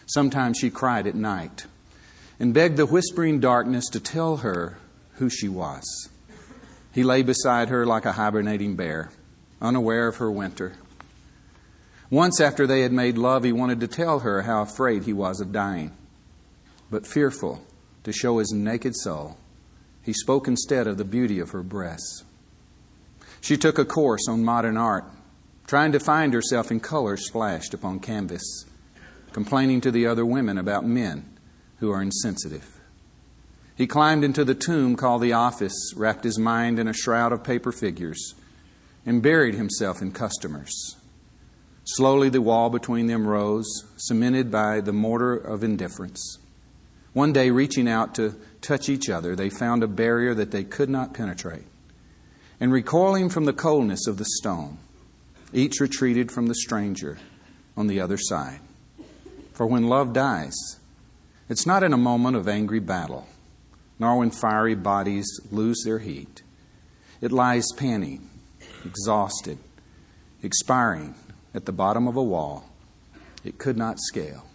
Sometimes she cried at night and begged the whispering darkness to tell her who she was. He lay beside her like a hibernating bear, unaware of her winter. Once after they had made love, he wanted to tell her how afraid he was of dying. But fearful to show his naked soul, he spoke instead of the beauty of her breasts. She took a course on modern art, trying to find herself in colors splashed upon canvas, complaining to the other women about men who are insensitive. He climbed into the tomb called the office, wrapped his mind in a shroud of paper figures, and buried himself in customers. Slowly the wall between them rose, cemented by the mortar of indifference. One day, reaching out to touch each other, they found a barrier that they could not penetrate. And recoiling from the coldness of the stone, each retreated from the stranger on the other side. For when love dies, it's not in a moment of angry battle, nor when fiery bodies lose their heat. It lies panting, exhausted, expiring at the bottom of a wall it could not scale.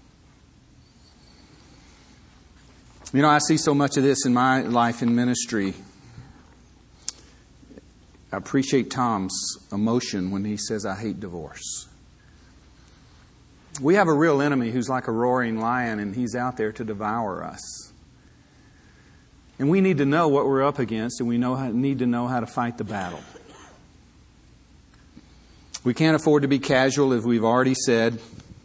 You know, I see so much of this in my life in ministry. I appreciate Tom's emotion when he says, I hate divorce. We have a real enemy who's like a roaring lion, and he's out there to devour us. And we need to know what we're up against, and we need to know how to fight the battle. We can't afford to be casual, as we've already said.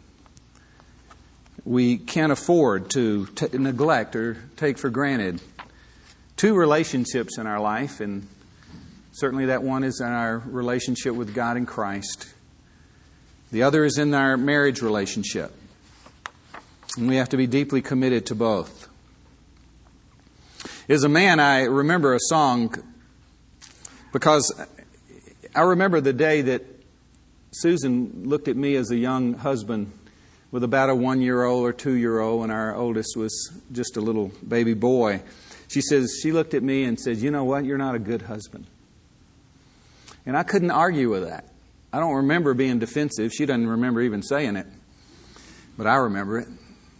We can't afford to neglect or take for granted two relationships in our life, and certainly that one is in our relationship with God in Christ. The other is in our marriage relationship. And we have to be deeply committed to both. As a man, I remember a song because I remember the day that Susan looked at me as a young husband with about a 1-year-old or 2-year-old, and our oldest was just a little baby boy. She looked at me and said, you know what, you're not a good husband. And I couldn't argue with that. I don't remember being defensive. She doesn't remember even saying it. But I remember it.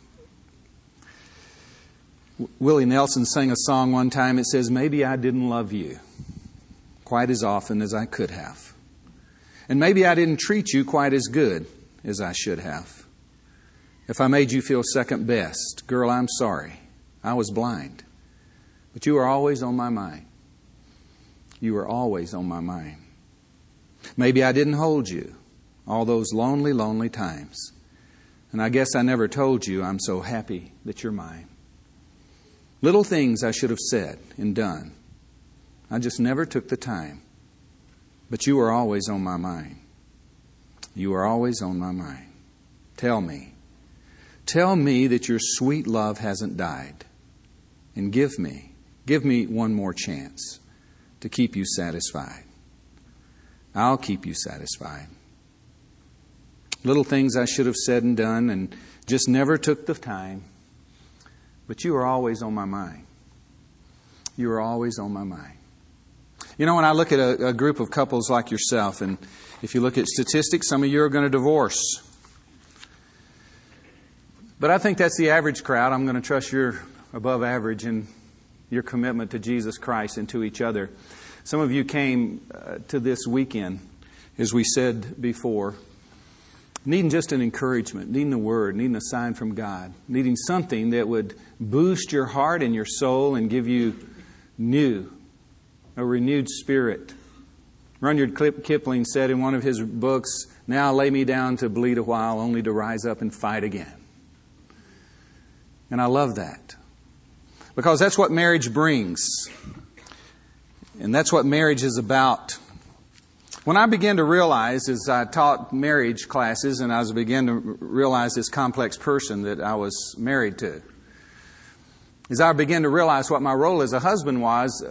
Willie Nelson sang a song one time. It says, maybe I didn't love you quite as often as I could have. And maybe I didn't treat you quite as good as I should have. If I made you feel second best, girl, I'm sorry. I was blind. But you were always on my mind. You were always on my mind. Maybe I didn't hold you all those lonely, lonely times. And I guess I never told you I'm so happy that you're mine. Little things I should have said and done. I just never took the time. But you were always on my mind. You were always on my mind. Tell me that your sweet love hasn't died. And give me one more chance to keep you satisfied. I'll keep you satisfied. Little things I should have said and done and just never took the time. But you are always on my mind. You are always on my mind. You know, when I look at a group of couples like yourself, and if you look at statistics, some of you are going to divorce. But I think that's the average crowd. I'm going to trust you're above average in your commitment to Jesus Christ and to each other. Some of you came to this weekend, as we said before, needing just an encouragement, needing a word, needing a sign from God, needing something that would boost your heart and your soul and give you a renewed spirit. Rudyard Kipling said in one of his books, now lay me down to bleed a while, only to rise up and fight again. And I love that. Because that's what marriage brings. And that's what marriage is about. When I began to realize, as I taught marriage classes, and I began to realize this complex person that I was married to, as I began to realize what my role as a husband was,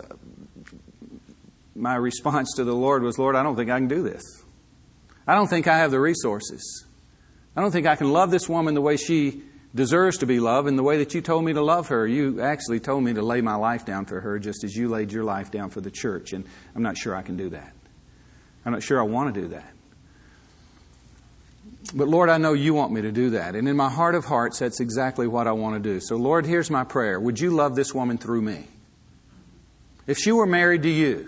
my response to the Lord was, Lord, I don't think I can do this. I don't think I have the resources. I don't think I can love this woman the way she deserves to be loved and the way that you told me to love her. You actually told me to lay my life down for her just as you laid your life down for the church. And I'm not sure I can do that. I'm not sure I want to do that. But Lord, I know you want me to do that. And in my heart of hearts, that's exactly what I want to do. So Lord, here's my prayer. Would you love this woman through me? If she were married to you,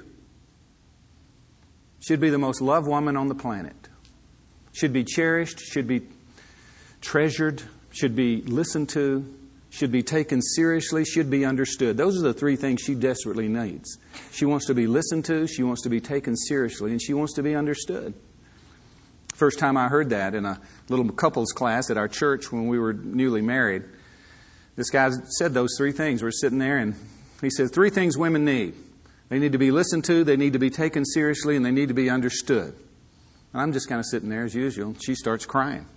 she'd be the most loved woman on the planet. Should be cherished, should be treasured, should be listened to, should be taken seriously, should be understood. Those are the three things she desperately needs. She wants to be listened to, she wants to be taken seriously, and she wants to be understood. First time I heard that in a little couples class at our church when we were newly married, this guy said those three things. We're sitting there and he said, 3 things women need. They need to be listened to, they need to be taken seriously, and they need to be understood. And I'm just kind of sitting there as usual. She starts crying.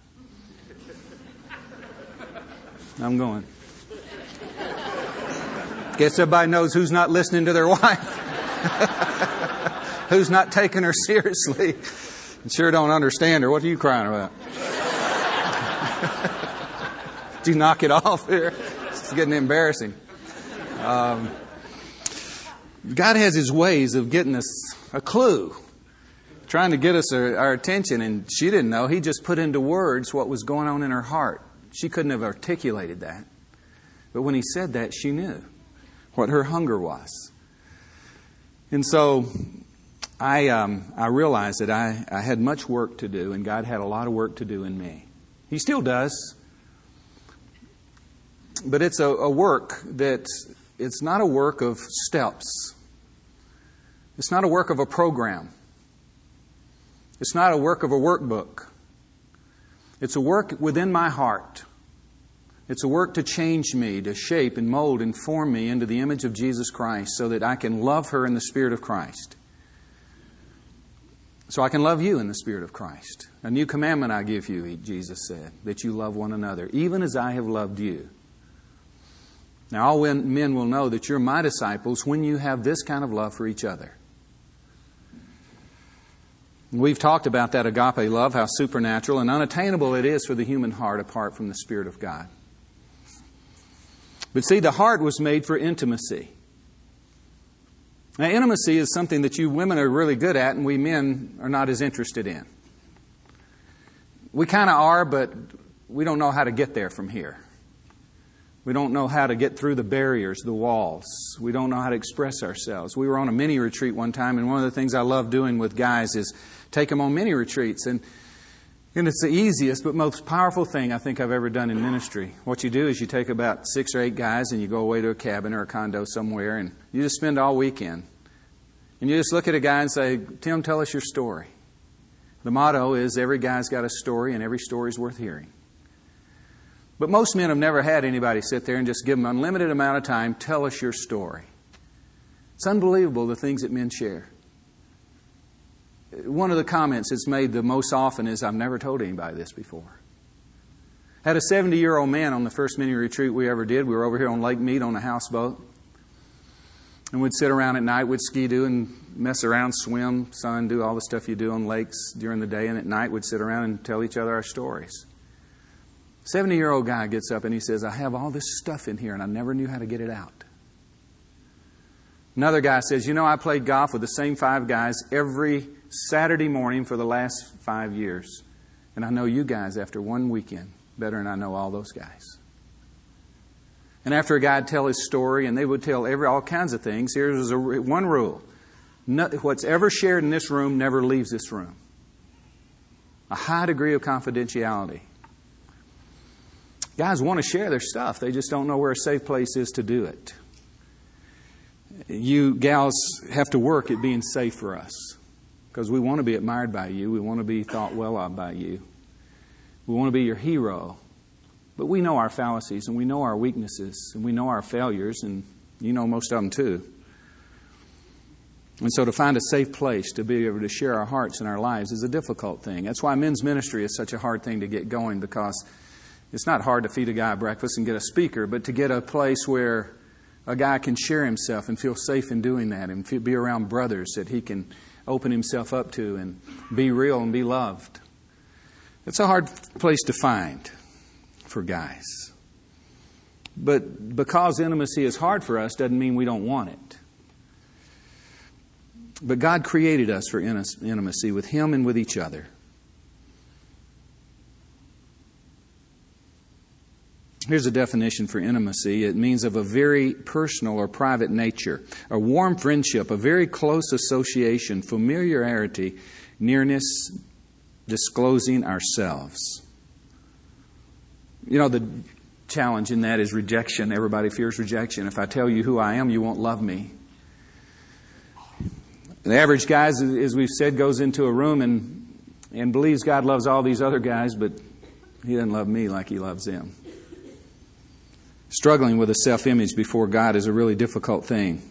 I'm going, guess everybody knows who's not listening to their wife. Who's not taking her seriously. And sure don't understand her. What are you crying about? Did you knock it off here? It's getting embarrassing. God has His ways of getting us a clue, trying to get us our attention, and she didn't know. He just put into words what was going on in her heart. She couldn't have articulated that. But when He said that, she knew what her hunger was. And so I realized that I had much work to do, and God had a lot of work to do in me. He still does. But it's a work that it's not a work of steps. It's not a work of a program. It's not a work of a workbook. It's a work within my heart. It's a work to change me, to shape and mold and form me into the image of Jesus Christ so that I can love her in the Spirit of Christ. So I can love you in the Spirit of Christ. A new commandment I give you, Jesus said, that you love one another, even as I have loved you. Now all men will know that you're my disciples when you have this kind of love for each other. We've talked about that agape love, how supernatural and unattainable it is for the human heart apart from the Spirit of God. But see, the heart was made for intimacy. Now, intimacy is something that you women are really good at and we men are not as interested in. We kind of are, but we don't know how to get there from here. We don't know how to get through the barriers, the walls. We don't know how to express ourselves. We were on a mini retreat one time, and one of the things I love doing with guys is take them on mini retreats. And it's the easiest but most powerful thing I think I've ever done in ministry. What you do is you take about 6 or 8 guys and you go away to a cabin or a condo somewhere and you just spend all weekend. And you just look at a guy and say, Tim, tell us your story. The motto is every guy's got a story and every story's worth hearing. But most men have never had anybody sit there and just give them an unlimited amount of time, tell us your story. It's unbelievable the things that men share. One of the comments that's made the most often is, I've never told anybody this before. Had a 70-year-old man on the first mini retreat we ever did. We were over here on Lake Mead on a houseboat. And we'd sit around at night, we'd ski-doo and mess around, swim, sun, do all the stuff you do on lakes during the day. And at night we'd sit around and tell each other our stories. 70-year-old guy gets up and he says, I have all this stuff in here and I never knew how to get it out. Another guy says, I played golf with the same 5 guys every Saturday morning for the last 5 years. And I know you guys after one weekend better than I know all those guys. And after a guy would tell his story, and they would tell all kinds of things, here's one rule. What's ever shared in this room never leaves this room. A high degree of confidentiality. Guys want to share their stuff. They just don't know where a safe place is to do it. You gals have to work at being safe for us. Because we want to be admired by you. We want to be thought well of by you. We want to be your hero. But we know our fallacies and we know our weaknesses and we know our failures, and you know most of them too. And so to find a safe place to be able to share our hearts and our lives is a difficult thing. That's why men's ministry is such a hard thing to get going, because it's not hard to feed a guy breakfast and get a speaker, but to get a place where a guy can share himself and feel safe in doing that and be around brothers that he can open himself up to and be real and be loved. It's a hard place to find for guys. But because intimacy is hard for us doesn't mean we don't want it. But God created us for intimacy with Him and with each other. Here's a definition for intimacy. It means of a very personal or private nature, a warm friendship, a very close association, familiarity, nearness, disclosing ourselves. The challenge in that is rejection. Everybody fears rejection. If I tell you who I am, you won't love me. The average guy, as we've said, goes into a room and believes God loves all these other guys, but He doesn't love me like He loves them. Struggling with a self-image before God is a really difficult thing.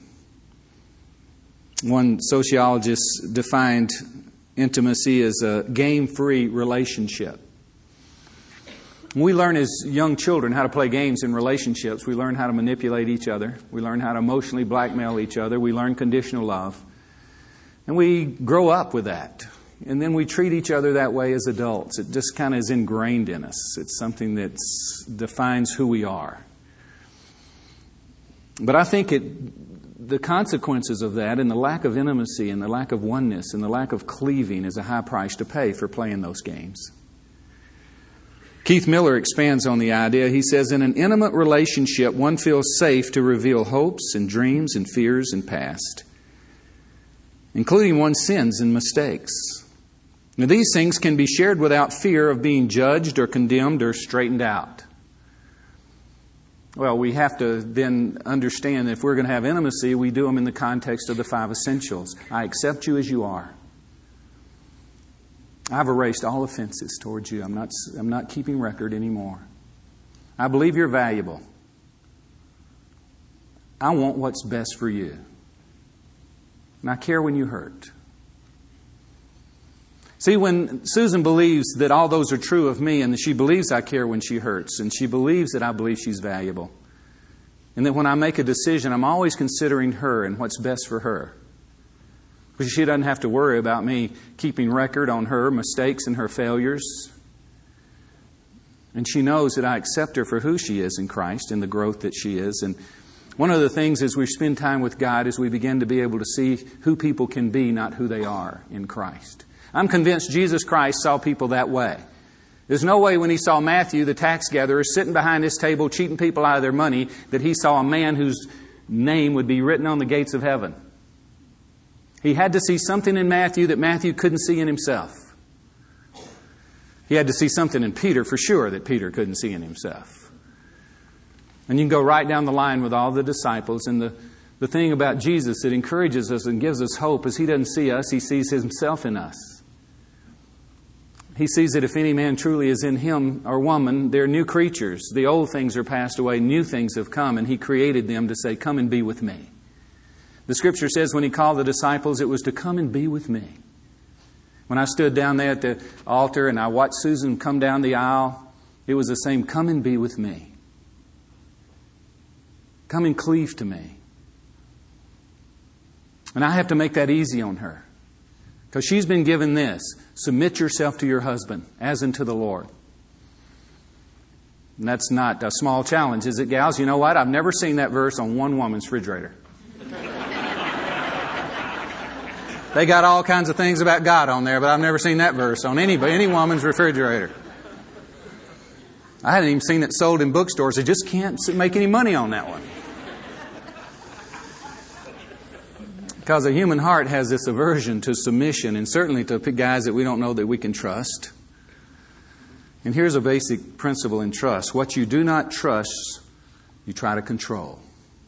One sociologist defined intimacy as a game-free relationship. We learn as young children how to play games in relationships. We learn how to manipulate each other. We learn how to emotionally blackmail each other. We learn conditional love. And we grow up with that. And then we treat each other that way as adults. It just kind of is ingrained in us. It's something that defines who we are. But I think the consequences of that and the lack of intimacy and the lack of oneness and the lack of cleaving is a high price to pay for playing those games. Keith Miller expands on the idea. He says, in an intimate relationship, one feels safe to reveal hopes and dreams and fears and past, including one's sins and mistakes. Now, these things can be shared without fear of being judged or condemned or straightened out. Well, we have to then understand that if we're going to have intimacy, we do them in the context of the 5 essentials. I accept you as you are. I've erased all offenses towards you. I'm not keeping record anymore. I believe you're valuable. I want what's best for you. And I care when you hurt. See, when Susan believes that all those are true of me and that she believes I care when she hurts and she believes that I believe she's valuable and that when I make a decision, I'm always considering her and what's best for her. Because she doesn't have to worry about me keeping record on her mistakes and her failures. And she knows that I accept her for who she is in Christ and the growth that she is. And one of the things as we spend time with God is we begin to be able to see who people can be, not who they are in Christ. I'm convinced Jesus Christ saw people that way. There's no way when He saw Matthew, the tax gatherer, sitting behind his table cheating people out of their money, that He saw a man whose name would be written on the gates of heaven. He had to see something in Matthew that Matthew couldn't see in himself. He had to see something in Peter for sure that Peter couldn't see in himself. And you can go right down the line with all the disciples. And the thing about Jesus that encourages us and gives us hope is He doesn't see us, He sees Himself in us. He sees that if any man truly is in him or woman, they're new creatures. The old things are passed away, new things have come, and He created them to say, come and be with me. The Scripture says when He called the disciples, it was to come and be with me. When I stood down there at the altar and I watched Susan come down the aisle, it was the same, come and be with me. Come and cleave to me. And I have to make that easy on her. Because she's been given this. Submit yourself to your husband, as unto the Lord. And that's not a small challenge, is it, gals? You know what? I've never seen that verse on one woman's refrigerator. They got all kinds of things about God on there, but I've never seen that verse on any woman's refrigerator. I hadn't even seen it sold in bookstores. They just can't make any money on that one. Because the human heart has this aversion to submission, and certainly to guys that we don't know that we can trust. And here's a basic principle in trust. What you do not trust, you try to control.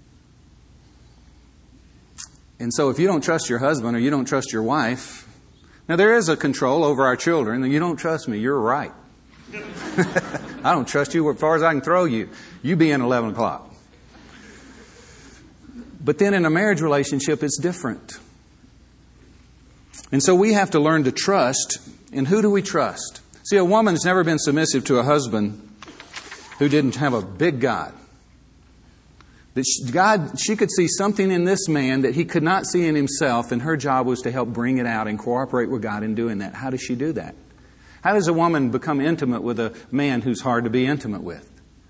And so if you don't trust your husband or you don't trust your wife, now there is a control over our children. You don't trust me, you're right. I don't trust you as far as I can throw you. You be in 11 o'clock. But then in a marriage relationship, it's different. And so we have to learn to trust. And who do we trust? See, a woman's never been submissive to a husband who didn't have a big God. That she could see something in this man that he could not see in himself, and her job was to help bring it out and cooperate with God in doing that. How does she do that? How does a woman become intimate with a man who's hard to be intimate with?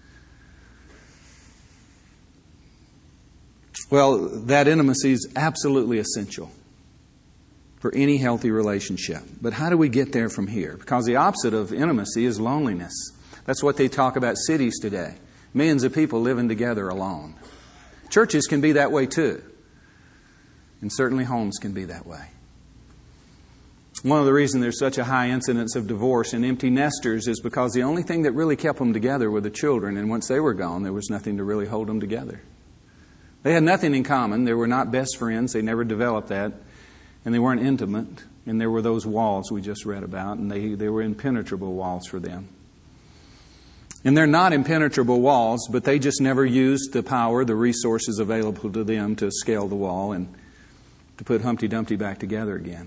Well, that intimacy is absolutely essential for any healthy relationship. But how do we get there from here? Because the opposite of intimacy is loneliness. That's what they talk about cities today. millions of people living together alone. Churches can be that way too. And certainly homes can be that way. One of the reasons there's such a high incidence of divorce and empty nesters is because the only thing that really kept them together were the children. And once they were gone, there was nothing to really hold them together. They had nothing in common. They were not best friends. They never developed that. And they weren't intimate. And there were those walls we just read about. And they were impenetrable walls for them. And they're not impenetrable walls, but they just never used the power, the resources available to them to scale the wall and to put Humpty Dumpty back together again.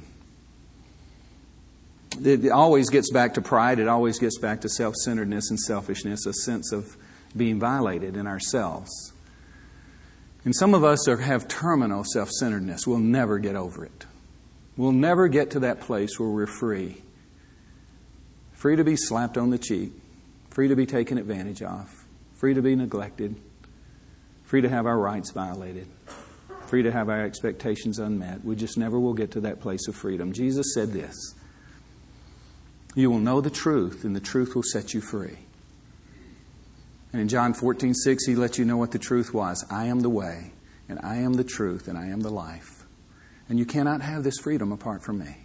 It always gets back to pride. It always gets back to self-centeredness and selfishness, a sense of being violated in ourselves. And some of us have terminal self-centeredness. We'll never get over it. We'll never get to that place where we're free. Free to be slapped on the cheek. Free to be taken advantage of. Free to be neglected. Free to have our rights violated. Free to have our expectations unmet. We just never will get to that place of freedom. Jesus said this: you will know the truth, and the truth will set you free. And in John 14:6, He let you know what the truth was. I am the way, and I am the truth, and I am the life. And you cannot have this freedom apart from me.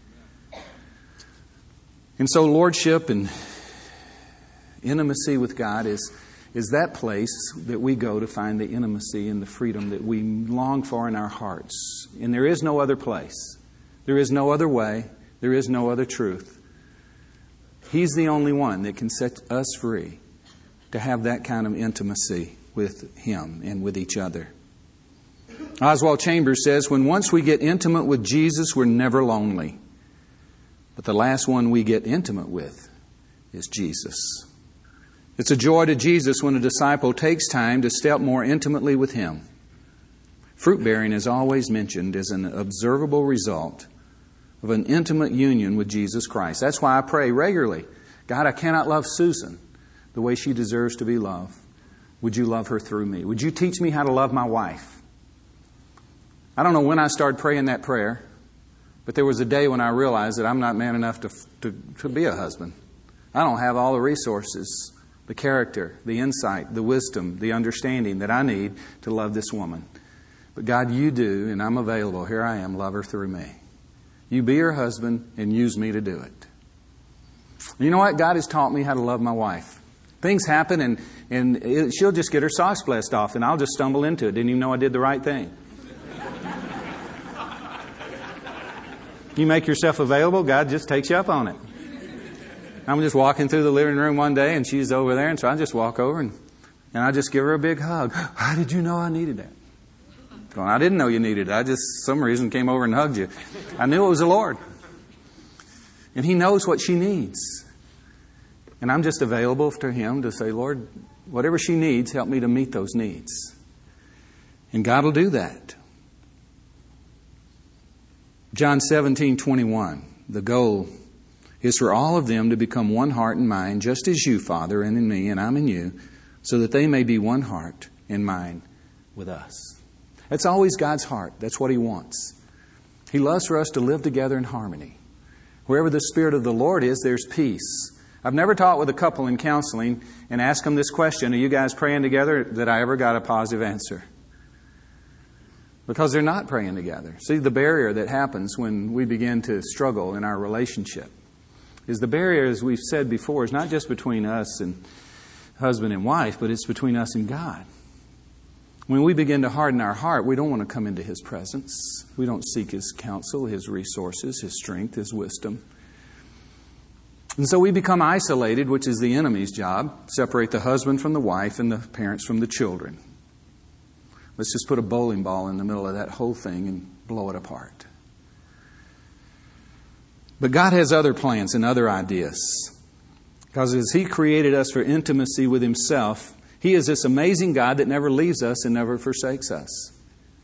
And so lordship and intimacy with God is that place that we go to find the intimacy and the freedom that we long for in our hearts. And there is no other place. There is no other way. There is no other truth. He's the only one that can set us free to have that kind of intimacy with Him and with each other. Oswald Chambers says, when once we get intimate with Jesus, we're never lonely. But the last one we get intimate with is Jesus. It's a joy to Jesus when a disciple takes time to step more intimately with Him. Fruit bearing is always mentioned as an observable result of an intimate union with Jesus Christ. That's why I pray regularly, God, I cannot love Susan the way she deserves to be loved. Would you love her through me? Would you teach me how to love my wife? I don't know when I started praying that prayer, but there was a day when I realized that I'm not man enough to be a husband. I don't have all the resources, the character, the insight, the wisdom, the understanding that I need to love this woman. But God, you do, and I'm available. Here I am, love her through me. You be her husband and use me to do it. You know what? God has taught me how to love my wife. Things happen and she'll just get her socks blessed off and I'll just stumble into it. Didn't even know I did the right thing. You make yourself available, God just takes you up on it. I'm just walking through the living room one day and she's over there, and so I just walk over and I just give her a big hug. How did you know I needed that? Well, I didn't know you needed it. I just, some reason, came over and hugged you. I knew it was the Lord. And He knows what she needs. And I'm just available to Him to say, Lord, whatever she needs, help me to meet those needs. And God will do that. John 17:21. The goal is for all of them to become one heart and mind, just as you, Father, and in me, and I'm in you, so that they may be one heart and mind with us. That's always God's heart. That's what He wants. He loves for us to live together in harmony. Wherever the Spirit of the Lord is, there's peace. I've never taught with a couple in counseling and asked them this question, are you guys praying together? That I ever got a positive answer. Because they're not praying together. See, the barrier that happens when we begin to struggle in our relationship is the barrier, as we've said before, is not just between us and husband and wife, but it's between us and God. When we begin to harden our heart, we don't want to come into His presence. We don't seek His counsel, His resources, His strength, His wisdom. And so we become isolated, which is the enemy's job. Separate the husband from the wife and the parents from the children. Let's just put a bowling ball in the middle of that whole thing and blow it apart. But God has other plans and other ideas. Because as He created us for intimacy with Himself, He is this amazing God that never leaves us and never forsakes us.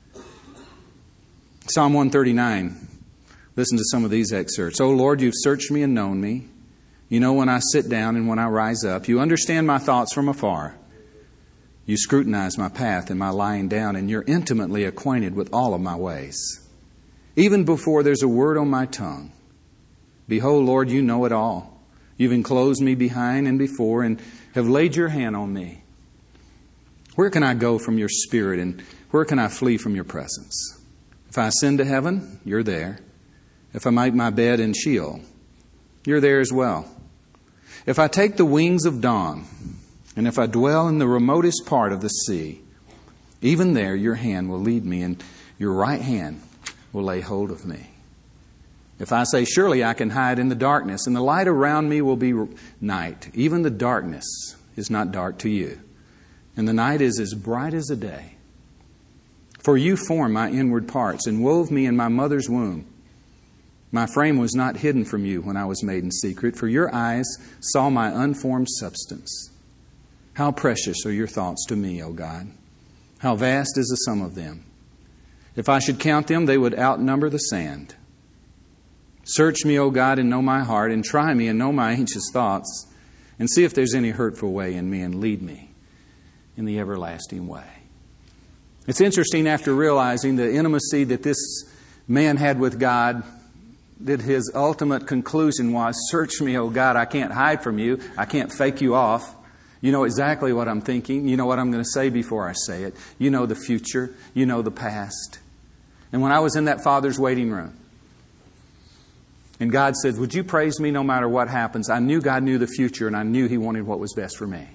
Psalm 139. Listen to some of these excerpts. O Lord, you've searched me and known me. You know when I sit down and when I rise up. You understand my thoughts from afar. You scrutinize my path and my lying down, and you're intimately acquainted with all of my ways. Even before there's a word on my tongue. Behold, Lord, you know it all. You've enclosed me behind and before and have laid your hand on me. Where can I go from your Spirit, and where can I flee from your presence? If I ascend to heaven, you're there. If I make my bed in Sheol, you're there as well. If I take the wings of dawn, and if I dwell in the remotest part of the sea, even there your hand will lead me, and your right hand will lay hold of me. If I say, surely I can hide in the darkness, and the light around me will be night. Even the darkness is not dark to you, and the night is as bright as the day. For you formed my inward parts and wove me in my mother's womb. My frame was not hidden from you when I was made in secret, for your eyes saw my unformed substance. How precious are your thoughts to me, O God! How vast is the sum of them! If I should count them, they would outnumber the sand. Search me, O God, and know my heart, and try me and know my anxious thoughts, and see if there's any hurtful way in me, and lead me in the everlasting way. It's interesting, after realizing the intimacy that this man had with God, that his ultimate conclusion was, search me, O God, I can't hide from you. I can't fake you off. You know exactly what I'm thinking. You know what I'm going to say before I say it. You know the future. You know the past. And when I was in that Father's waiting room, and God said, would you praise me no matter what happens? I knew God knew the future, and I knew He wanted what was best for me.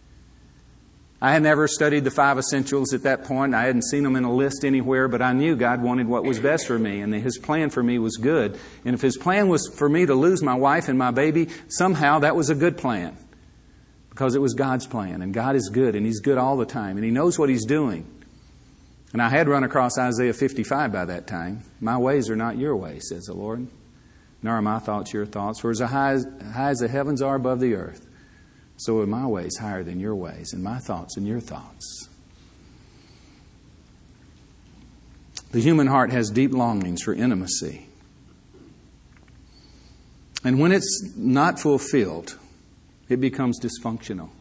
I had never studied the 5 essentials at that point. I hadn't seen them in a list anywhere, but I knew God wanted what was best for me, and His plan for me was good. And if His plan was for me to lose my wife and my baby, somehow that was a good plan, because it was God's plan. And God is good, and He's good all the time, and He knows what He's doing. And I had run across Isaiah 55 by that time. My ways are not your ways, says the Lord, nor are my thoughts your thoughts. For as high as the heavens are above the earth, so are my ways higher than your ways, and my thoughts than your thoughts. The human heart has deep longings for intimacy. And when it's not fulfilled, it becomes dysfunctional.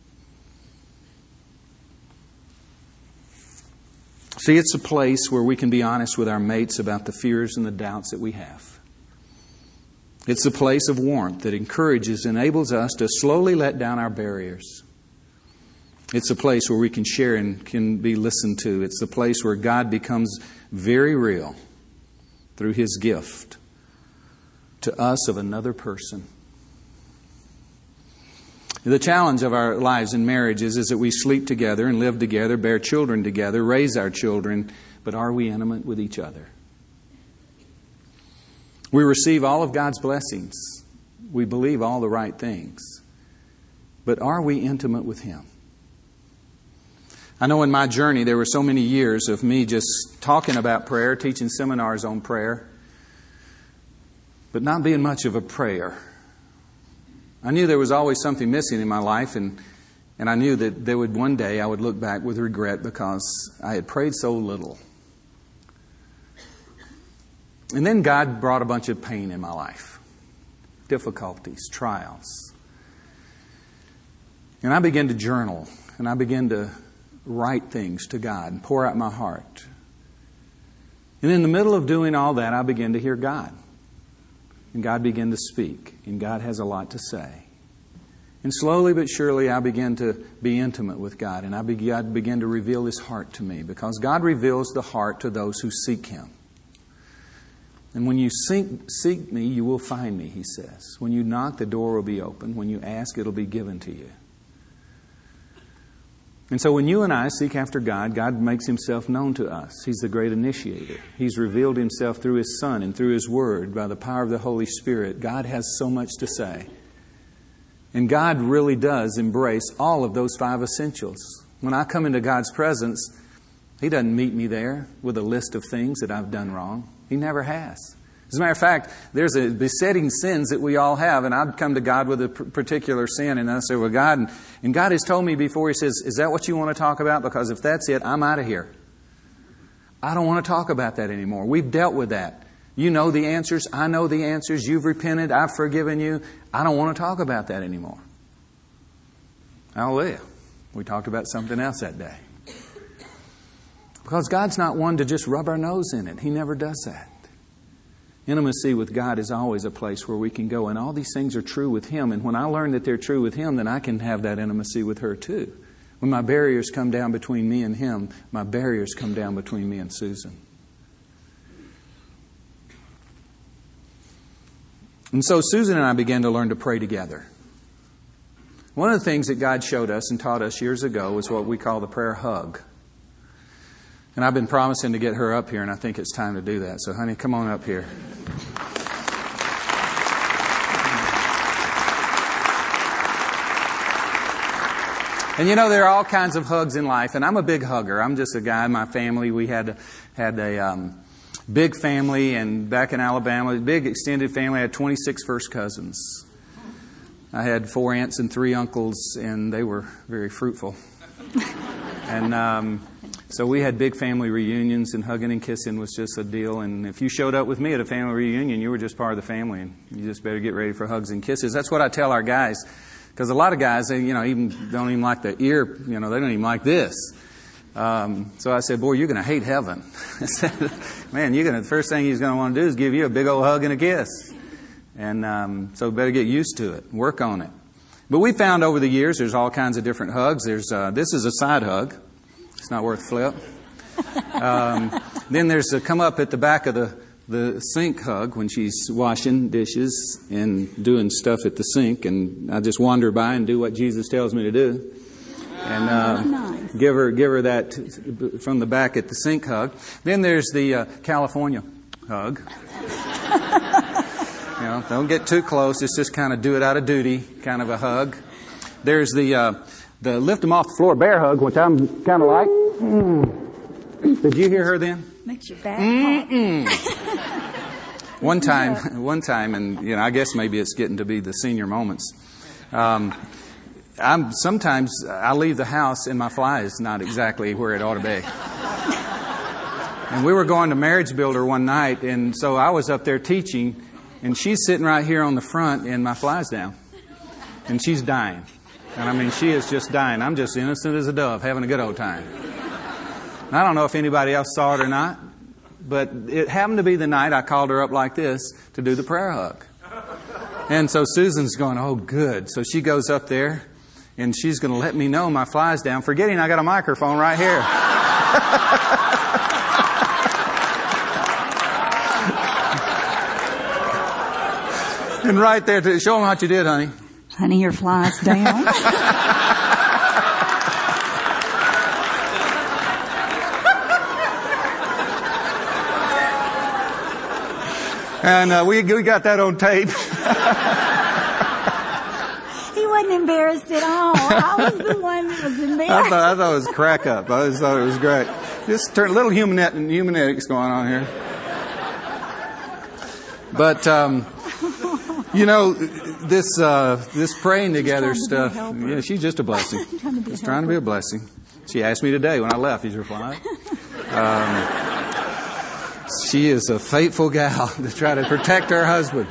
See, it's a place where we can be honest with our mates about the fears and the doubts that we have. It's a place of warmth that encourages, enables us to slowly let down our barriers. It's a place where we can share and can be listened to. It's the place where God becomes very real through His gift to us of another person. The challenge of our lives in marriages is that we sleep together and live together, bear children together, raise our children, but are we intimate with each other? We receive all of God's blessings. We believe all the right things. But are we intimate with Him? I know in my journey there were so many years of me just talking about prayer, teaching seminars on prayer, but not being much of a prayer. I knew there was always something missing in my life, and I knew that there would one day I would look back with regret because I had prayed so little. And then God brought a bunch of pain in my life. Difficulties, trials. And I began to journal. And I began to write things to God and pour out my heart. And in the middle of doing all that, I began to hear God. And God began to speak. And God has a lot to say. And slowly but surely I began to be intimate with God. And God began to reveal His heart to me. Because God reveals the heart to those who seek Him. And when you seek me, you will find me, He says. When you knock, the door will be open. When you ask, it'll be given to you. And so when you and I seek after God, God makes Himself known to us. He's the great initiator. He's revealed Himself through His Son and through His Word by the power of the Holy Spirit. God has so much to say. And God really does embrace all of those 5 essentials. When I come into God's presence, He doesn't meet me there with a list of things that I've done wrong. He never has. As a matter of fact, there's a besetting sins that we all have, and I'd come to God with a particular sin, and I say, well, God, and God has told me before, He says, is that what you want to talk about? Because if that's it, I'm out of here. I don't want to talk about that anymore. We've dealt with that. You know the answers. I know the answers. You've repented. I've forgiven you. I don't want to talk about that anymore. Hallelujah. We talked about something else that day. Because God's not one to just rub our nose in it. He never does that. Intimacy with God is always a place where we can go. And all these things are true with Him. And when I learn that they're true with Him, then I can have that intimacy with her too. When my barriers come down between me and him, my barriers come down between me and Susan. And so Susan and I began to learn to pray together. One of the things that God showed us and taught us years ago was what we call the prayer hug. And I've been promising to get her up here, and I think it's time to do that. So, honey, come on up here. And you know, there are all kinds of hugs in life, and I'm a big hugger. I'm just a guy in my family. We had a big family, and back in Alabama, a big extended family. I had 26 first cousins. I had 4 aunts and 3 uncles, and they were very fruitful. And so we had big family reunions, and hugging and kissing was just a deal. And if you showed up with me at a family reunion, you were just part of the family, and you just better get ready for hugs and kisses. That's what I tell our guys. Because a lot of guys, they, even don't even like the ear, they don't even like this. So I said, boy, you're going to hate heaven. I said, man, the first thing he's going to want to do is give you a big old hug and a kiss. And so better get used to it, work on it. But we found over the years there's all kinds of different hugs. This is a side hug. It's not worth a flip. Then there's a come up at the back of the sink hug when she's washing dishes and doing stuff at the sink, and I just wander by and do what Jesus tells me to do, and nice. give her that from the back at the sink hug. Then there's the California hug. Don't get too close. It's just kind of do it out of duty kind of a hug. There's the lift them off the floor bear hug, which I'm kind of like. Did you hear her then? Makes your back hot. One time, and I guess maybe it's getting to be the senior moments. Sometimes I leave the house and my fly is not exactly where it ought to be. And we were going to Marriage Builder one night, and so I was up there teaching, and she's sitting right here on the front, and my fly's down, and she's dying. And she is just dying. I'm just innocent as a dove, having a good old time. And I don't know if anybody else saw it or not, but it happened to be the night I called her up like this to do the prayer hug. And so Susan's going, oh, good. So she goes up there, and she's going to let me know my fly's down, forgetting I got a microphone right here. And right there, to show them what you did, honey. Honey, your fly's down. And we got that on tape. He wasn't embarrassed at all. I was the one that was embarrassed. I thought it was crack up. I just thought it was great. Just a little humanetics going on here. But this praying together stuff. Yeah, she's just a blessing. Just trying to be a blessing. She asked me today when I left, "Is your fly?" She is a faithful gal to try to protect her husband.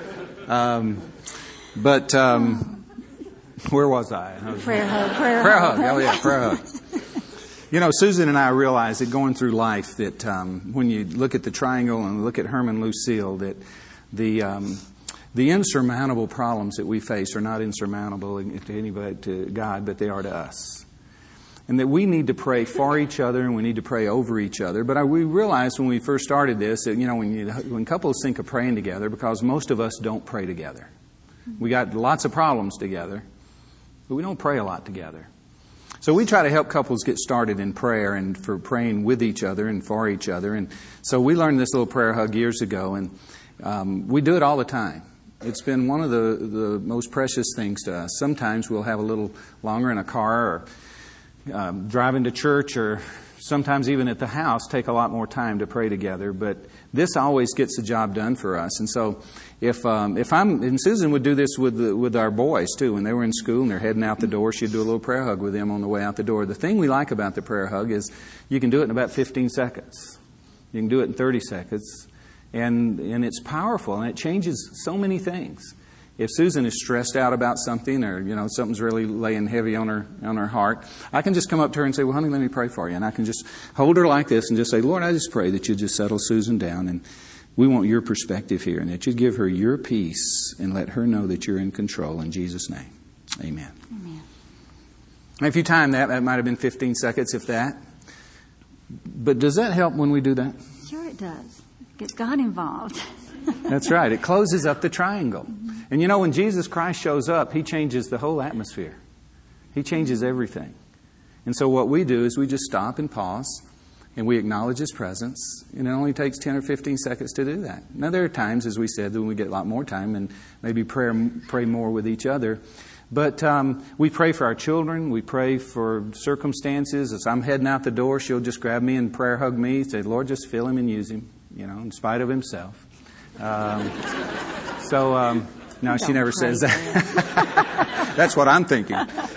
Where was I? Prayer hug. Oh yeah, prayer hug. Susan and I realize that going through life that when you look at the triangle and look at Herman Lucille, that the insurmountable problems that we face are not insurmountable to anybody, to God, but they are to us. And that we need to pray for each other and we need to pray over each other. But we realized when we first started this that, when couples think of praying together, because most of us don't pray together. We got lots of problems together, but we don't pray a lot together. So we try to help couples get started in prayer and for praying with each other and for each other. And so we learned this little prayer hug years ago, and we do it all the time. It's been one of the most precious things to us. Sometimes we'll have a little longer in a car or driving to church, or sometimes even at the house, take a lot more time to pray together. But this always gets the job done for us. And so if and Susan would do this with our boys too. When they were in school and they're heading out the door, she'd do a little prayer hug with them on the way out the door. The thing we like about the prayer hug is you can do it in about 15 seconds. You can do it in 30 seconds. And it's powerful, and it changes so many things. If Susan is stressed out about something, or something's really laying heavy on her heart, I can just come up to her and say, "Well, honey, let me pray for you." And I can just hold her like this and just say, "Lord, I just pray that you just settle Susan down, and we want your perspective here, and that you give her your peace and let her know that you're in control. In Jesus' name, Amen." Amen. If you time that, that might have been 15 seconds, if that. But does that help when we do that? Sure it does. Get God involved. That's right. It closes up the triangle. And you know, when Jesus Christ shows up, He changes the whole atmosphere. He changes everything. And so what we do is we just stop and pause, and we acknowledge His presence. And it only takes 10 or 15 seconds to do that. Now, there are times, as we said, when we get a lot more time and maybe pray more with each other. But we pray for our children. We pray for circumstances. As I'm heading out the door, she'll just grab me and prayer hug me. Say, Lord, just fill him and use him, in spite of himself. No, she never says that. That's what I'm thinking.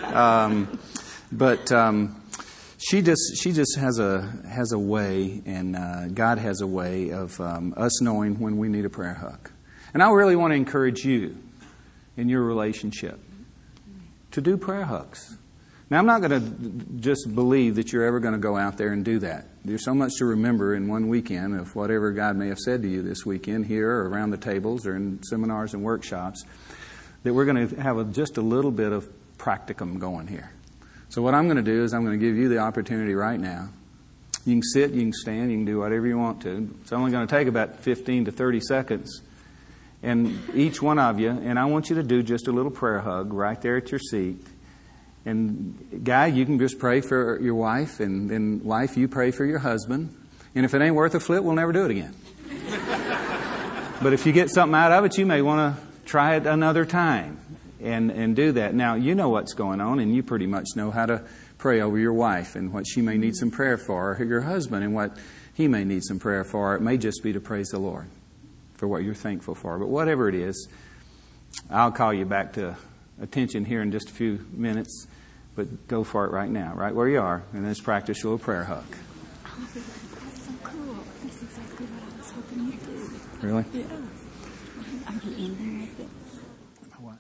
But she just has a way, and God has a way of us knowing when we need a prayer hug. And I really want to encourage you in your relationship to do prayer hugs. Now, I'm not going to just believe that you're ever going to go out there and do that. There's so much to remember in one weekend of whatever God may have said to you this weekend here or around the tables or in seminars and workshops, that we're going to have just a little bit of practicum going here. So what I'm going to do is I'm going to give you the opportunity right now. You can sit, you can stand, you can do whatever you want to. It's only going to take about 15 to 30 seconds. And each one of you, and I want you to do just a little prayer hug right there at your seat. And guy, you can just pray for your wife, and then wife, you pray for your husband. And if it ain't worth a flip, we'll never do it again. But if you get something out of it, you may want to try it another time and do that. Now, you know what's going on, and you pretty much know how to pray over your wife and what she may need some prayer for, or your husband and what he may need some prayer for. It may just be to praise the Lord for what you're thankful for. But whatever it is, I'll call you back to attention here in just a few minutes. But go for it right now, right where you are, and let's practice a little prayer hug. Oh, that's so cool. That's exactly what I was hoping you'd do. Really? Yeah. Are you in there with it? What?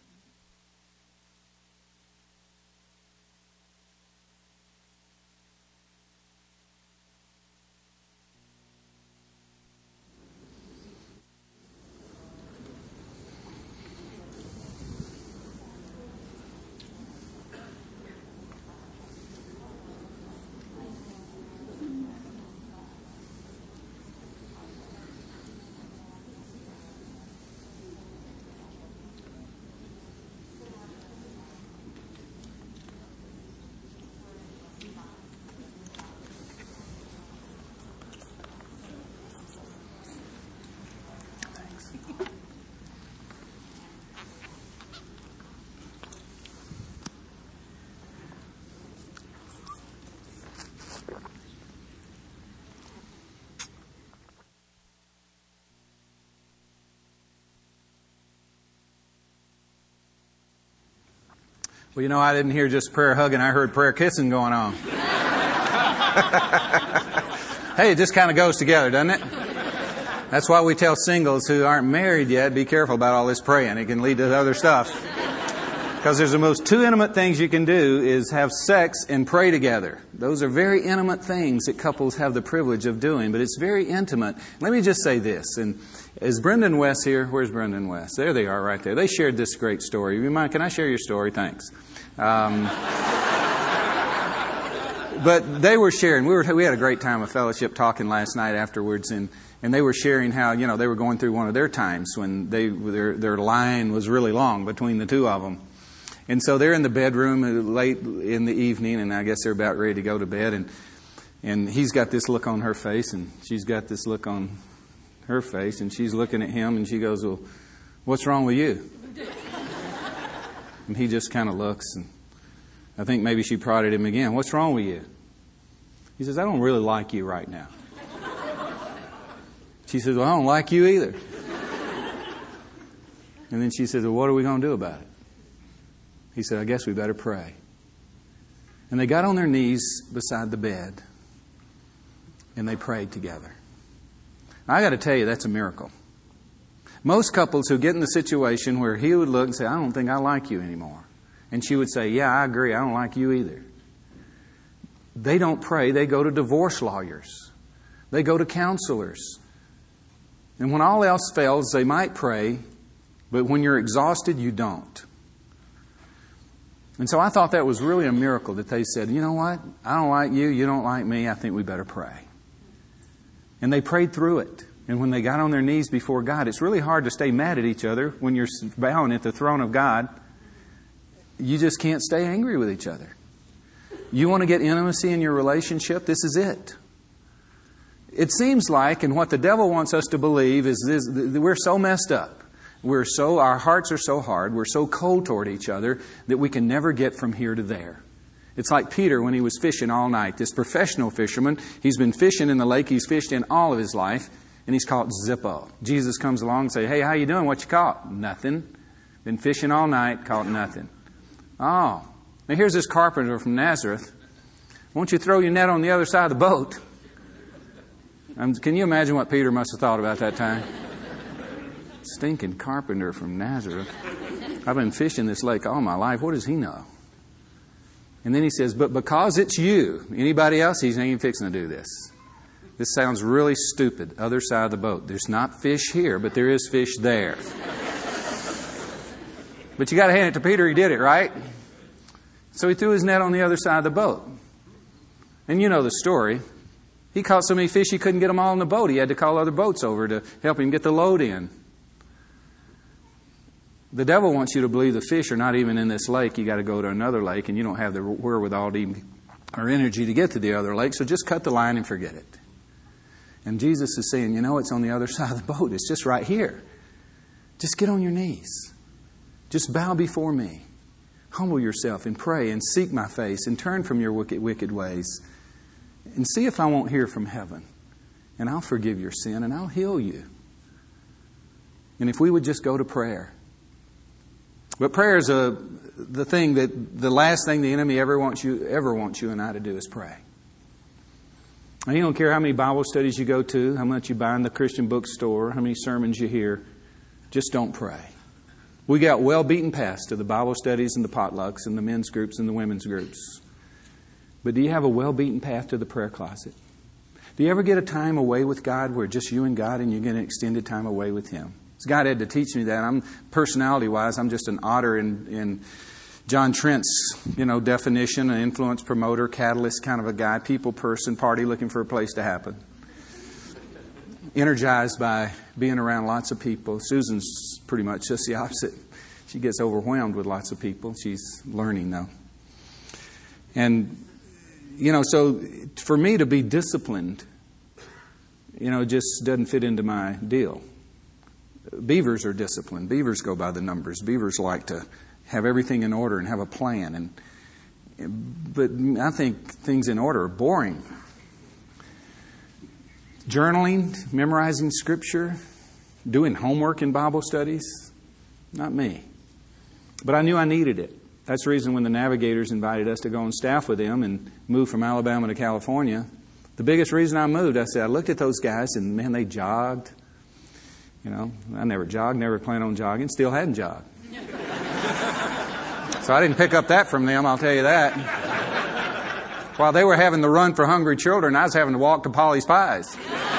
Well, I didn't hear just prayer hugging. I heard prayer kissing going on. Hey, it just kind of goes together, doesn't it? That's why we tell singles who aren't married yet, be careful about all this praying. It can lead to other stuff. Because there's the most two intimate things you can do is have sex and pray together. Those are very intimate things that couples have the privilege of doing, but it's very intimate. Let me just say this, and is Brendan West here? Where's Brendan West? There they are right there. They shared this great story. You mind? Can I share your story? Thanks. But they were sharing. We had a great time of fellowship talking last night afterwards, and they were sharing how they were going through one of their times when their line was really long between the two of them. And so they're in the bedroom late in the evening, and I guess they're about ready to go to bed. And he's got this look on her face, and she's got this look on her face, and she's looking at him, and she goes, "Well, what's wrong with you?" And he just kind of looks, and I think maybe she prodded him again. "What's wrong with you?" He says, "I don't really like you right now." She says, "Well, I don't like you either." And then she says, "Well, what are we going to do about it?" He said, "I guess we better pray." And they got on their knees beside the bed, and they prayed together. Now, I got to tell you, that's a miracle. Most couples who get in the situation where he would look and say, "I don't think I like you anymore," and she would say, "Yeah, I agree, I don't like you either." They don't pray. They go to divorce lawyers. They go to counselors. And when all else fails, they might pray, but when you're exhausted, you don't. And so I thought that was really a miracle that they said, you know what? I don't like you. You don't like me. I think we better pray. And they prayed through it. And when they got on their knees before God, it's really hard to stay mad at each other when you're bowing at the throne of God. You just can't stay angry with each other. You want to get intimacy in your relationship? This is it. It seems like, and what the devil wants us to believe is this, we're so messed up. Our hearts are so hard. We're so cold toward each other that we can never get from here to there. It's like Peter when he was fishing all night. This professional fisherman, he's been fishing in the lake he's fished in all of his life, and he's caught zippo. Jesus comes along and says, hey, how you doing? What you caught? Nothing. Been fishing all night, caught nothing. Oh, now here's this carpenter from Nazareth. Won't you throw your net on the other side of the boat? Can you imagine what Peter must have thought about that time? Stinking carpenter from Nazareth. I've been fishing this lake all my life. What does he know? And then he says, but because it's you, anybody else, he's not even fixing to do this. This sounds really stupid. Other side of the boat. There's not fish here, but there is fish there. But you got to hand it to Peter. He did it, right? So he threw his net on the other side of the boat. And you know the story. He caught so many fish he couldn't get them all in the boat. He had to call other boats over to help him get the load in. The devil wants you to believe the fish are not even in this lake. You got to go to another lake, and you don't have the wherewithal or energy to get to the other lake. So just cut the line and forget it. And Jesus is saying, it's on the other side of the boat. It's just right here. Just get on your knees. Just bow before me. Humble yourself and pray and seek my face and turn from your wicked ways. And see if I won't hear from heaven. And I'll forgive your sin and I'll heal you. And if we would just go to prayer. But prayer is the last thing the enemy ever wants you and I to do is pray. And you don't care how many Bible studies you go to, how much you buy in the Christian bookstore, how many sermons you hear. Just don't pray. We got well beaten paths to the Bible studies and the potlucks and the men's groups and the women's groups. But do you have a well beaten path to the prayer closet? Do you ever get a time away with God where just you and God and you get an extended time away with Him? God had to teach me that. Personality-wise, I'm just an otter in John Trent's, definition, an influence promoter, catalyst kind of a guy, people person, party looking for a place to happen. Energized by being around lots of people. Susan's pretty much just the opposite. She gets overwhelmed with lots of people. She's learning, though. And, so for me to be disciplined, just doesn't fit into my deal. Beavers are disciplined. Beavers go by the numbers. Beavers like to have everything in order and have a plan. But I think things in order are boring. Journaling, memorizing Scripture, doing homework in Bible studies, not me. But I knew I needed it. That's the reason when the Navigators invited us to go on staff with them and move from Alabama to California, the biggest reason I moved, I looked at those guys and man, they jogged. I never jogged, never planned on jogging, still hadn't jogged. So I didn't pick up that from them, I'll tell you that. While they were having the run for hungry children, I was having to walk to Polly's Pies.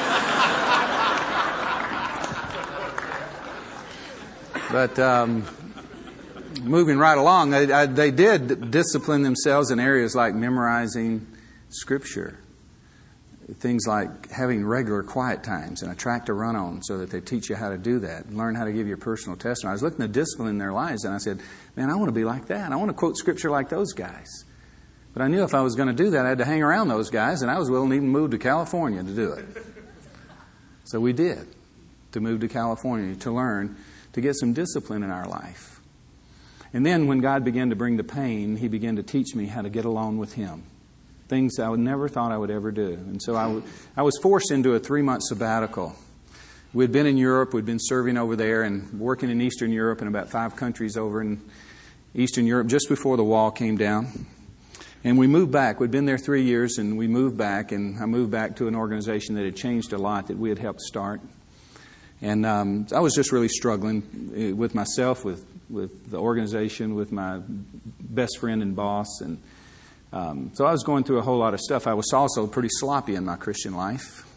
But moving right along, they did discipline themselves in areas like memorizing Scripture. Things like having regular quiet times and a track to run on so that they teach you how to do that and learn how to give your personal testimony. I was looking at discipline in their lives and I said, man, I want to be like that. I want to quote Scripture like those guys. But I knew if I was going to do that, I had to hang around those guys, and I was willing to even move to California to do it. So we did, to move to California to learn to get some discipline in our life. And then when God began to bring the pain, He began to teach me how to get along with Him. Things I would never thought I would ever do. And so I was forced into a 3-month sabbatical. We'd been in Europe. We'd been serving over there and working in Eastern Europe in about 5 countries over in Eastern Europe just before the wall came down. And we moved back. We'd been there 3 years, and we moved back. And I moved back to an organization that had changed a lot that we had helped start. And I was just really struggling with myself, with the organization, with my best friend and boss, and so I was going through a whole lot of stuff. I was also pretty sloppy in my Christian life.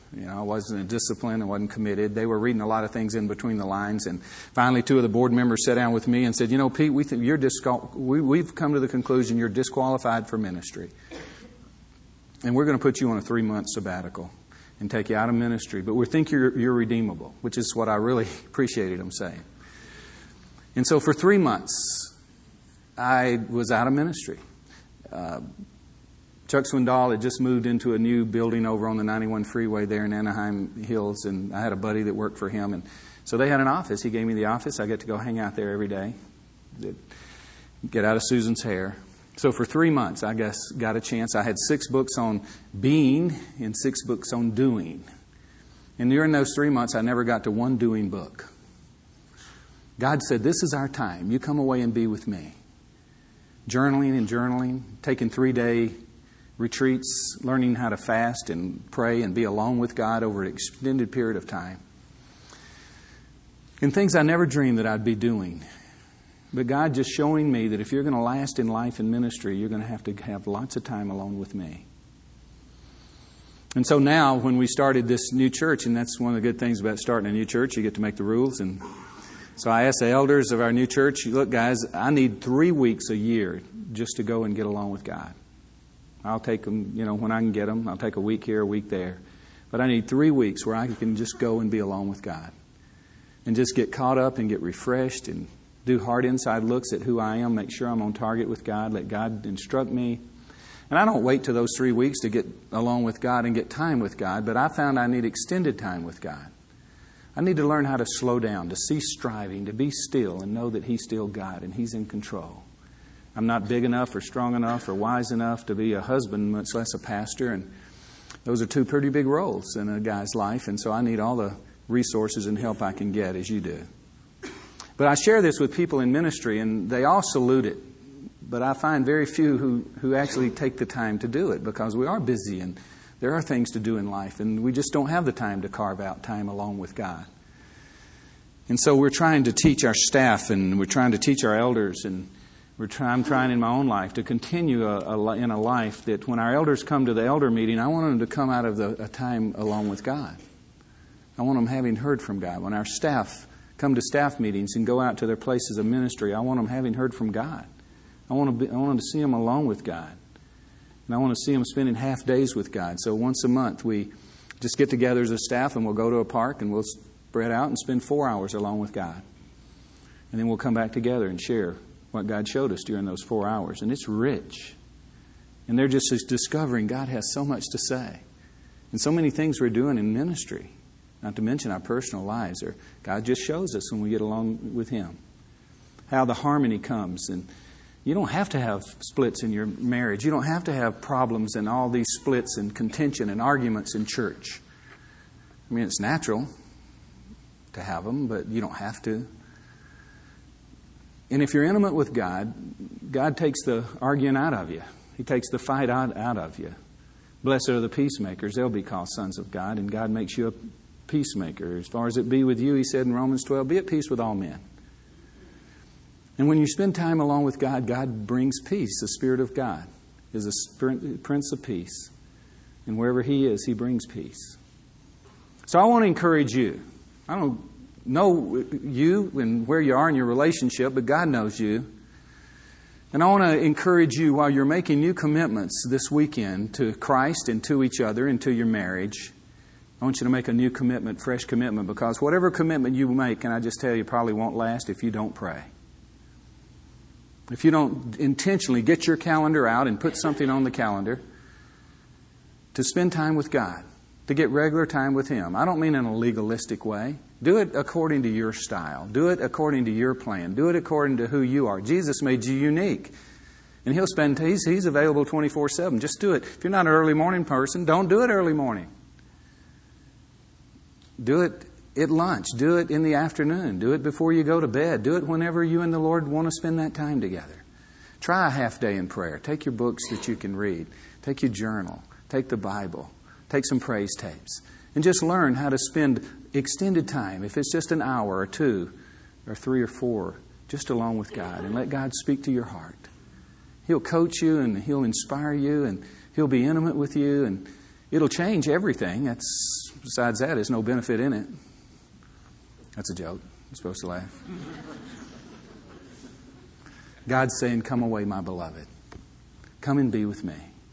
I wasn't disciplined. I wasn't committed. They were reading a lot of things in between the lines. And finally, 2 of the board members sat down with me and said, Pete, we think we've come to the conclusion you're disqualified for ministry. And we're going to put you on a 3-month sabbatical and take you out of ministry. But we think you're redeemable, which is what I really appreciated them saying. And so for 3 months, I was out of ministry. Chuck Swindoll had just moved into a new building over on the 91 freeway there in Anaheim Hills, and I had a buddy that worked for him. And so they had an office. He gave me the office. I get to go hang out there every day, get out of Susan's hair. So for 3 months, I got a chance. I had 6 books on being and 6 books on doing. And during those 3 months, I never got to one doing book. God said, this is our time. You come away and be with me. Journaling, taking 3-day retreats, learning how to fast and pray and be alone with God over an extended period of time. And things I never dreamed that I'd be doing. But God just showing me that if you're going to last in life and ministry, you're going to have lots of time alone with me. And so now when we started this new church, and that's one of the good things about starting a new church, you get to make the rules. And so I asked the elders of our new church, look guys, I need 3 weeks a year just to go and get along with God. I'll take them, when I can get them. I'll take a week here, a week there. But I need 3 weeks where I can just go and be alone with God. And just get caught up and get refreshed and do hard inside looks at who I am, make sure I'm on target with God, let God instruct me. And I don't wait till those 3 weeks to get alone with God and get time with God, but I found I need extended time with God. I need to learn how to slow down, to cease striving, to be still and know that He's still God and He's in control. I'm not big enough or strong enough or wise enough to be a husband, much less a pastor. And those are 2 pretty big roles in a guy's life. And so I need all the resources and help I can get, as you do. But I share this with people in ministry, and they all salute it. But I find very few who actually take the time to do it, because we are busy and there are things to do in life. And we just don't have the time to carve out time alone with God. And so we're trying to teach our staff, and we're trying to teach our elders, and I'm trying in my own life to continue in a life that when our elders come to the elder meeting, I want them to come out of a time alone with God. I want them having heard from God. When our staff come to staff meetings and go out to their places of ministry, I want them having heard from God. I want to see them alone with God. And I want to see them spending half days with God. So once a month we just get together as a staff and we'll go to a park and we'll spread out and spend 4 hours alone with God. And then we'll come back together and share what God showed us during those 4 hours. And it's rich. And they're just discovering God has so much to say. And so many things we're doing in ministry, not to mention our personal lives. God just shows us when we get along with Him. How the harmony comes. And you don't have to have splits in your marriage. You don't have to have problems and all these splits and contention and arguments in church. I mean, it's natural to have them, but you don't have to. And if you're intimate with God, God takes the arguing out of you. He takes the fight out of you. Blessed are the peacemakers. They'll be called sons of God. And God makes you a peacemaker. As far as it be with you, He said in Romans 12, be at peace with all men. And when you spend time alone with God, God brings peace. The Spirit of God is a Prince of Peace. And wherever He is, He brings peace. So I want to encourage you. I don't know you and where you are in your relationship, but God knows you. And I want to encourage you while you're making new commitments this weekend to Christ and to each other and to your marriage. I want you to make a new commitment, fresh commitment, because whatever commitment you make, and I just tell you, probably won't last if you don't pray. If you don't intentionally get your calendar out and put something on the calendar to spend time with God, to get regular time with Him. I don't mean in a legalistic way. Do it according to your style. Do it according to your plan. Do it according to who you are. Jesus made you unique. And He's available 24/7. Just do it. If you're not an early morning person, don't do it early morning. Do it at lunch. Do it in the afternoon. Do it before you go to bed. Do it whenever you and the Lord want to spend that time together. Try a half day in prayer. Take your books that you can read. Take your journal. Take the Bible. Take some praise tapes. And just learn how to spend extended time, if it's just an hour or 2 or 3 or 4, just alone with God. And let God speak to your heart. He'll coach you and He'll inspire you and He'll be intimate with you. And It'll change everything. Besides that, there's no benefit in it. That's a joke. You're supposed to laugh. God's saying, come away, my beloved. Come and be with me.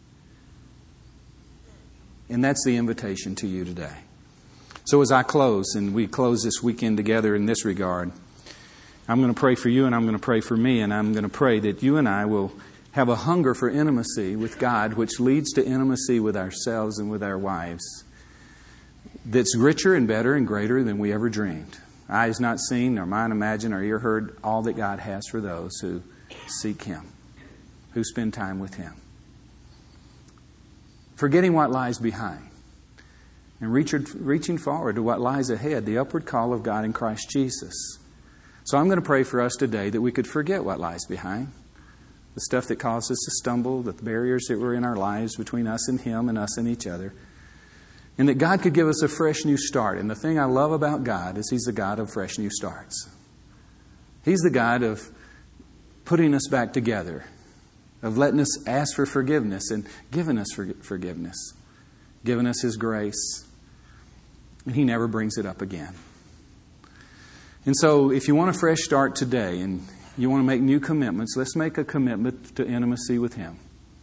And that's the invitation to you today. So as I close, and we close this weekend together in this regard, I'm going to pray for you and I'm going to pray for me, and I'm going to pray that you and I will have a hunger for intimacy with God, which leads to intimacy with ourselves and with our wives, that's richer and better and greater than we ever dreamed. Eyes not seen, nor mind imagined, nor ear heard, all that God has for those who seek Him, who spend time with Him. Forgetting what lies behind and reaching forward to what lies ahead, the upward call of God in Christ Jesus. So I'm going to pray for us today that we could forget what lies behind, the stuff that caused us to stumble, the barriers that were in our lives between us and Him and us and each other, and that God could give us a fresh new start. And the thing I love about God is He's the God of fresh new starts. He's the God of putting us back together, of letting us ask for forgiveness and giving us forgiveness, giving us His grace. And He never brings it up again. And so if you want a fresh start today and you want to make new commitments, let's make a commitment to intimacy with Him.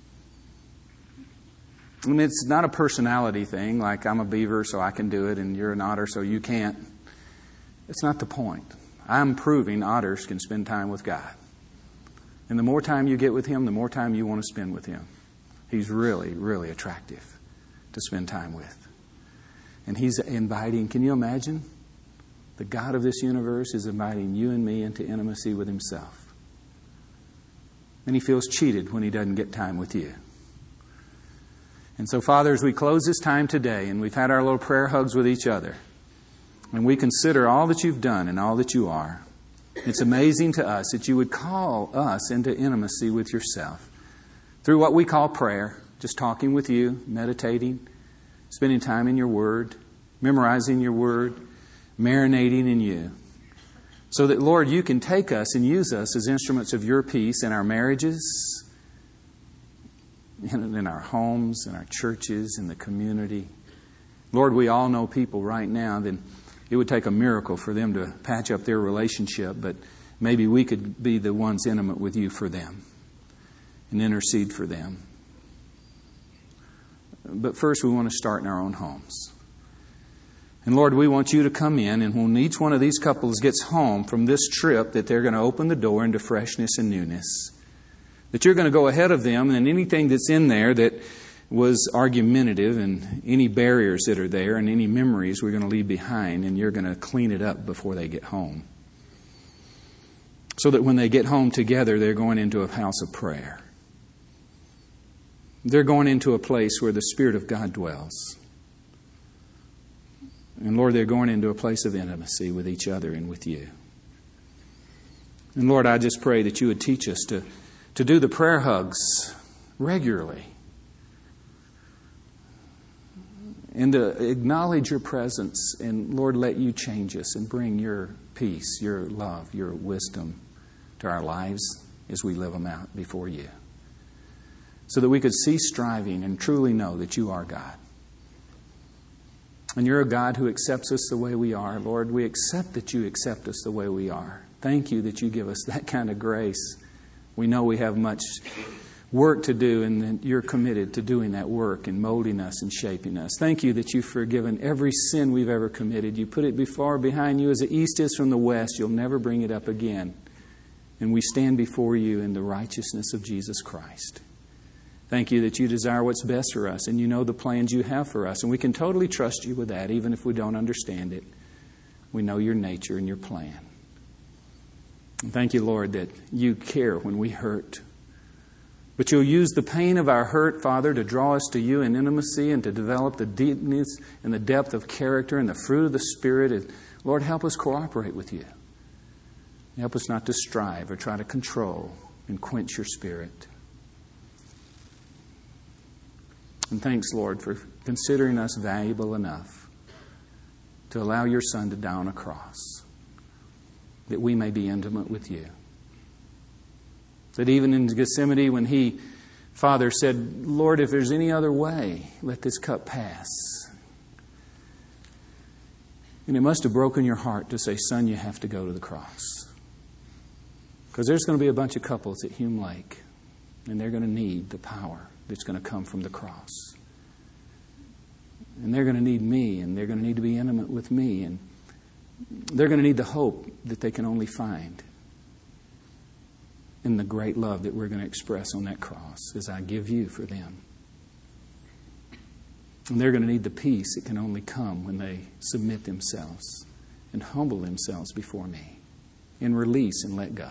I mean, it's not a personality thing, like I'm a beaver so I can do it and you're an otter so you can't. It's not the point. I'm proving otters can spend time with God. And the more time you get with Him, the more time you want to spend with Him. He's really, really attractive to spend time with. And He's inviting, can you imagine? The God of this universe is inviting you and me into intimacy with Himself. And He feels cheated when He doesn't get time with you. And so, Father, as we close this time today, and we've had our little prayer hugs with each other, and we consider all that You've done and all that You are, it's amazing to us that You would call us into intimacy with Yourself through what we call prayer, just talking with You, meditating, spending time in Your Word, memorizing Your Word, marinating in You. So that, Lord, You can take us and use us as instruments of Your peace in our marriages, in our homes, in our churches, in the community. Lord, we all know people right now that it would take a miracle for them to patch up their relationship, but maybe we could be the ones intimate with You for them and intercede for them. But first we want to start in our own homes. And Lord, we want You to come in, and when each one of these couples gets home from this trip, that they're going to open the door into freshness and newness. That You're going to go ahead of them, and anything that's in there that was argumentative and any barriers that are there and any memories we're going to leave behind, and You're going to clean it up before they get home. So that when they get home together, they're going into a house of prayer. They're going into a place where the Spirit of God dwells. And Lord, they're going into a place of intimacy with each other and with You. And Lord, I just pray that You would teach us to do the prayer hugs regularly. And to acknowledge Your presence. And Lord, let You change us and bring Your peace, Your love, Your wisdom to our lives as we live them out before You. So that we could cease striving and truly know that You are God. And You're a God who accepts us the way we are. Lord, we accept that You accept us the way we are. Thank You that You give us that kind of grace. We know we have much work to do, and that You're committed to doing that work and molding us and shaping us. Thank You that You've forgiven every sin we've ever committed. You put it far behind You as the east is from the west. You'll never bring it up again. And we stand before You in the righteousness of Jesus Christ. Thank You that You desire what's best for us, and You know the plans You have for us. And we can totally trust You with that, even if we don't understand it. We know Your nature and Your plan. And thank You, Lord, that You care when we hurt. But You'll use the pain of our hurt, Father, to draw us to You in intimacy and to develop the deepness and the depth of character and the fruit of the Spirit. And Lord, help us cooperate with You. Help us not to strive or try to control and quench Your Spirit. And thanks, Lord, for considering us valuable enough to allow Your Son to die on a cross, that we may be intimate with You. That even in Gethsemane, when He father said, Lord, if there's any other way, let this cup pass. And it must have broken your heart to say, son, you have to go to the cross. Because there's going to be a bunch of couples at Hume Lake, and they're going to need the power that's going to come from the cross. And they're going to need me, and they're going to need to be intimate with me, and they're going to need the hope that they can only find in the great love that we're going to express on that cross as I give you for them. And they're going to need the peace that can only come when they submit themselves and humble themselves before me and release and let go.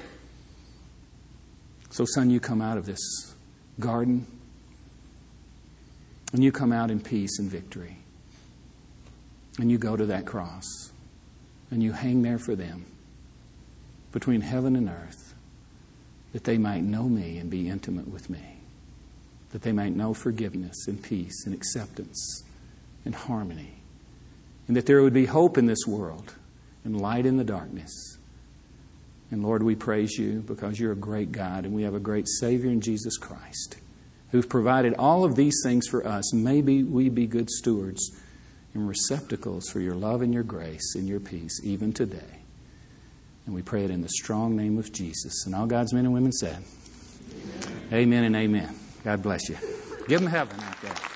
So, son, you come out of this garden and you come out in peace and victory. And you go to that cross and you hang there for them between heaven and earth, that they might know me and be intimate with me, that they might know forgiveness and peace and acceptance and harmony, and that there would be hope in this world and light in the darkness. And Lord, we praise you because you're a great God and we have a great Savior in Jesus Christ who've provided all of these things for us. Maybe we be good stewards and receptacles for your love and your grace and your peace even today. And we pray it in the strong name of Jesus. And all God's men and women said, amen and amen. God bless you. Give them heaven out there.